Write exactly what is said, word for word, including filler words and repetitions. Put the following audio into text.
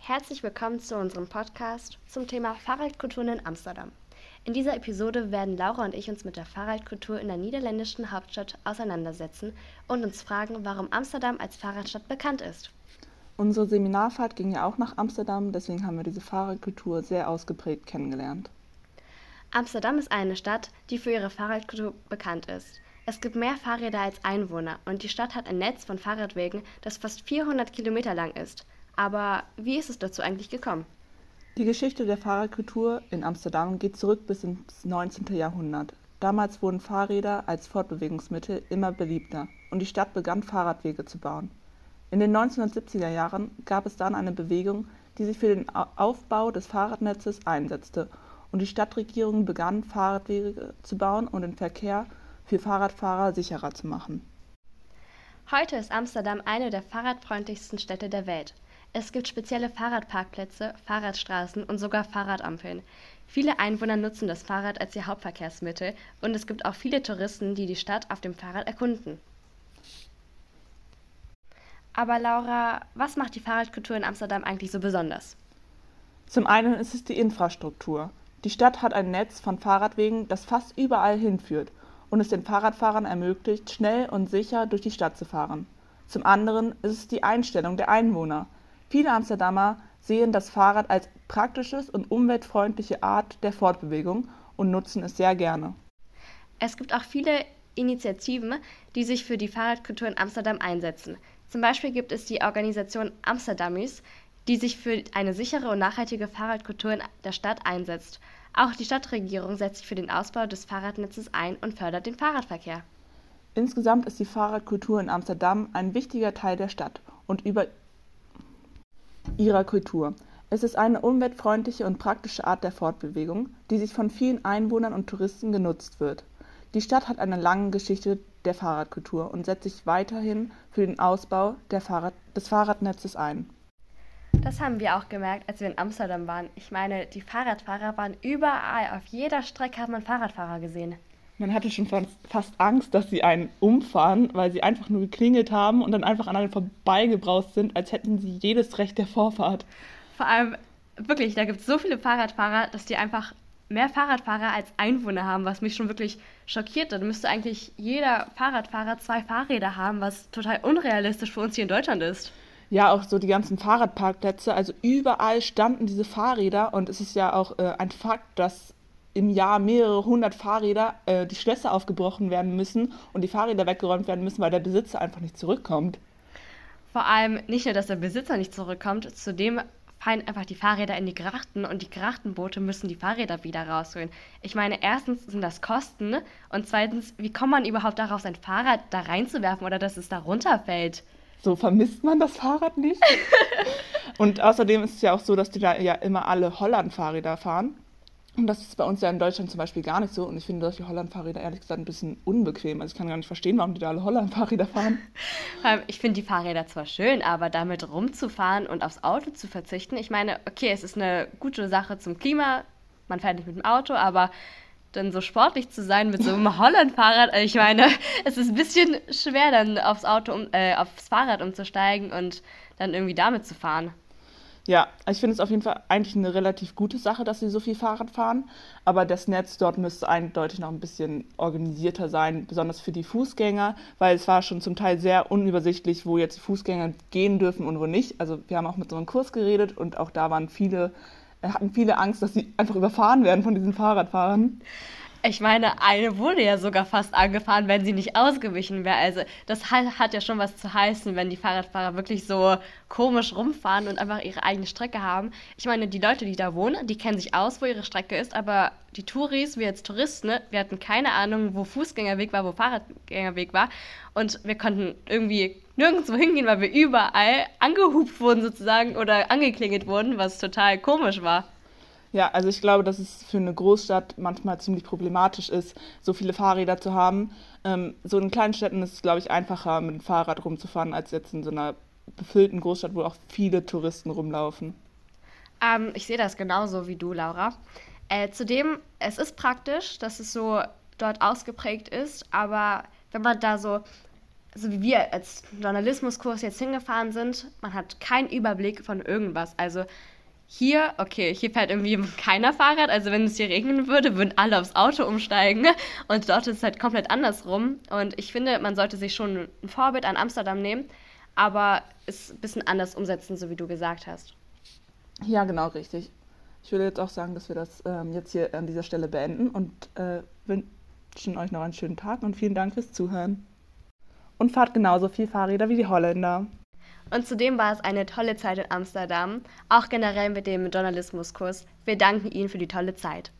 Herzlich willkommen zu unserem Podcast zum Thema Fahrradkulturen in Amsterdam. In dieser Episode werden Laura und ich uns mit der Fahrradkultur in der niederländischen Hauptstadt auseinandersetzen und uns fragen, warum Amsterdam als Fahrradstadt bekannt ist. Unsere Seminarfahrt ging ja auch nach Amsterdam, deswegen haben wir diese Fahrradkultur sehr ausgeprägt kennengelernt. Amsterdam ist eine Stadt, die für ihre Fahrradkultur bekannt ist. Es gibt mehr Fahrräder als Einwohner und die Stadt hat ein Netz von Fahrradwegen, das fast vierhundert Kilometer lang ist. Aber wie ist es dazu eigentlich gekommen? Die Geschichte der Fahrradkultur in Amsterdam geht zurück bis ins neunzehnte. Jahrhundert. Damals wurden Fahrräder als Fortbewegungsmittel immer beliebter und die Stadt begann Fahrradwege zu bauen. In den neunzehnhundertsiebziger Jahren gab es dann eine Bewegung, die sich für den Aufbau des Fahrradnetzes einsetzte und die Stadtregierung begann, Fahrradwege zu bauen und den Verkehr für Fahrradfahrer sicherer zu machen. Heute ist Amsterdam eine der fahrradfreundlichsten Städte der Welt. Es gibt spezielle Fahrradparkplätze, Fahrradstraßen und sogar Fahrradampeln. Viele Einwohner nutzen das Fahrrad als ihr Hauptverkehrsmittel und es gibt auch viele Touristen, die die Stadt auf dem Fahrrad erkunden. Aber Laura, was macht die Fahrradkultur in Amsterdam eigentlich so besonders? Zum einen ist es die Infrastruktur. Die Stadt hat ein Netz von Fahrradwegen, das fast überall hinführt und es den Fahrradfahrern ermöglicht, schnell und sicher durch die Stadt zu fahren. Zum anderen ist es die Einstellung der Einwohner. Viele Amsterdamer sehen das Fahrrad als praktisches und umweltfreundliche Art der Fortbewegung und nutzen es sehr gerne. Es gibt auch viele Initiativen, die sich für die Fahrradkultur in Amsterdam einsetzen. Zum Beispiel gibt es die Organisation Amsterdamies, die sich für eine sichere und nachhaltige Fahrradkultur in der Stadt einsetzt. Auch die Stadtregierung setzt sich für den Ausbau des Fahrradnetzes ein und fördert den Fahrradverkehr. Insgesamt ist die Fahrradkultur in Amsterdam ein wichtiger Teil der Stadt und über ihrer Kultur. Es ist eine umweltfreundliche und praktische Art der Fortbewegung, die sich von vielen Einwohnern und Touristen genutzt wird. Die Stadt hat eine lange Geschichte der Fahrradkultur und setzt sich weiterhin für den Ausbau der Fahrrad- des Fahrradnetzes ein. Das haben wir auch gemerkt, als wir in Amsterdam waren. Ich meine, die Fahrradfahrer waren überall. Auf jeder Strecke hat man Fahrradfahrer gesehen. Man hatte schon fast Angst, dass sie einen umfahren, weil sie einfach nur geklingelt haben und dann einfach an einem vorbeigebraust sind, als hätten sie jedes Recht der Vorfahrt. Vor allem, wirklich, da gibt es so viele Fahrradfahrer, dass die einfach mehr Fahrradfahrer als Einwohner haben, was mich schon wirklich schockiert. Dann müsste eigentlich jeder Fahrradfahrer zwei Fahrräder haben, was total unrealistisch für uns hier in Deutschland ist. Ja, auch so die ganzen Fahrradparkplätze, also überall standen diese Fahrräder und es ist ja auch äh, ein Fakt, dass im Jahr mehrere hundert Fahrräder äh, die Schlösser aufgebrochen werden müssen und die Fahrräder weggeräumt werden müssen, weil der Besitzer einfach nicht zurückkommt. Vor allem nicht nur, dass der Besitzer nicht zurückkommt, zudem fallen einfach die Fahrräder in die Grachten und die Grachtenboote müssen die Fahrräder wieder rausholen. Ich meine, erstens sind das Kosten und zweitens, wie kommt man überhaupt darauf, sein Fahrrad da reinzuwerfen oder dass es da runterfällt? So vermisst man das Fahrrad nicht. Und außerdem ist es ja auch so, dass die da ja immer alle Holland-Fahrräder fahren. Und das ist bei uns ja in Deutschland zum Beispiel gar nicht so. Und ich finde solche Holland-Fahrräder ehrlich gesagt ein bisschen unbequem. Also ich kann gar nicht verstehen, warum die da alle Holland-Fahrräder fahren. Ich finde die Fahrräder zwar schön, aber damit rumzufahren und aufs Auto zu verzichten, ich meine, okay, es ist eine gute Sache zum Klima, man fährt nicht mit dem Auto, aber dann so sportlich zu sein mit so einem Holland-Fahrrad, ich meine, es ist ein bisschen schwer, dann aufs Auto, um, äh, aufs Fahrrad umzusteigen und dann irgendwie damit zu fahren. Ja, ich finde es auf jeden Fall eigentlich eine relativ gute Sache, dass sie so viel Fahrrad fahren, aber das Netz dort müsste eindeutig noch ein bisschen organisierter sein, besonders für die Fußgänger, weil es war schon zum Teil sehr unübersichtlich, wo jetzt die Fußgänger gehen dürfen und wo nicht. Also wir haben auch mit so einem Kurs geredet und auch da waren viele, hatten viele Angst, dass sie einfach überfahren werden von diesen Fahrradfahrern. Ich meine, eine wurde ja sogar fast angefahren, wenn sie nicht ausgewichen wäre. Also das hat, hat ja schon was zu heißen, wenn die Fahrradfahrer wirklich so komisch rumfahren und einfach ihre eigene Strecke haben. Ich meine, die Leute, die da wohnen, die kennen sich aus, wo ihre Strecke ist, aber die Touris, wir als Touristen, ne, wir hatten keine Ahnung, wo Fußgängerweg war, wo Fahrradgängerweg war und wir konnten irgendwie nirgendwo hingehen, weil wir überall angehupt wurden sozusagen oder angeklingelt wurden, was total komisch war. Ja, also ich glaube, dass es für eine Großstadt manchmal ziemlich problematisch ist, so viele Fahrräder zu haben. Ähm, so in kleinen Städten ist es, glaube ich, einfacher, mit dem Fahrrad rumzufahren, als jetzt in so einer befüllten Großstadt, wo auch viele Touristen rumlaufen. Ähm, ich sehe das genauso wie du, Laura. Äh, zudem, es ist praktisch, dass es so dort ausgeprägt ist, aber wenn man da so so wie wir als Journalismuskurs jetzt hingefahren sind, man hat keinen Überblick von irgendwas. Also hier, okay, hier fährt irgendwie keiner Fahrrad. Also wenn es hier regnen würde, würden alle aufs Auto umsteigen. Und dort ist es halt komplett andersrum. Und ich finde, man sollte sich schon ein Vorbild an Amsterdam nehmen, aber es ein bisschen anders umsetzen, so wie du gesagt hast. Ja, genau, richtig. Ich würde jetzt auch sagen, dass wir das ähm, jetzt hier an dieser Stelle beenden und äh, wünschen euch noch einen schönen Tag und vielen Dank fürs Zuhören. Und fahrt genauso viel Fahrräder wie die Holländer. Und zudem war es eine tolle Zeit in Amsterdam, auch generell mit dem Journalismuskurs. Wir danken Ihnen für die tolle Zeit.